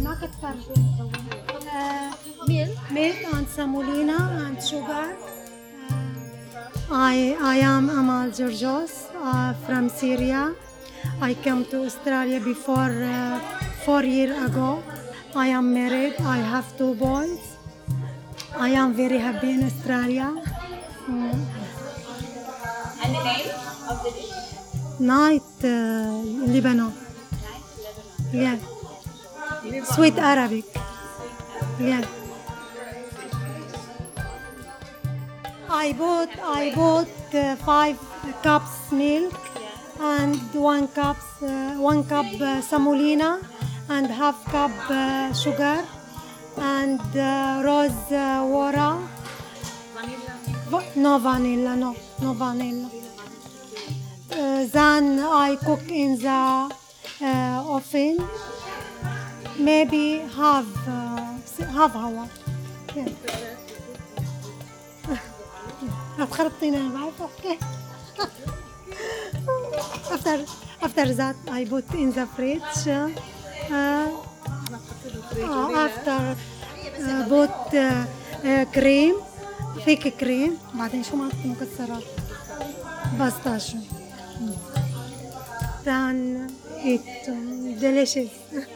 ما كتر milk and semolina and sugar. I am Amal Georgios from Syria. I came to Australia before 4 years ago. I am married. I have 2 boys. I am very happy in Australia. And the name of the dish? Night Lebanon. Yeah. Sweet Arabic. Yeah. I bought 5 cups milk and 1 cup semolina and half cup sugar and rose water. No vanilla, no vanilla. Then I cook in the oven, maybe half hour. Yeah. هتخربطيني أنا بعرف أحكي. After that I put in the fridge. After put cream, thick cream. بعدين شو ما حطي مكسرات باستاشيو. Then eat delicious.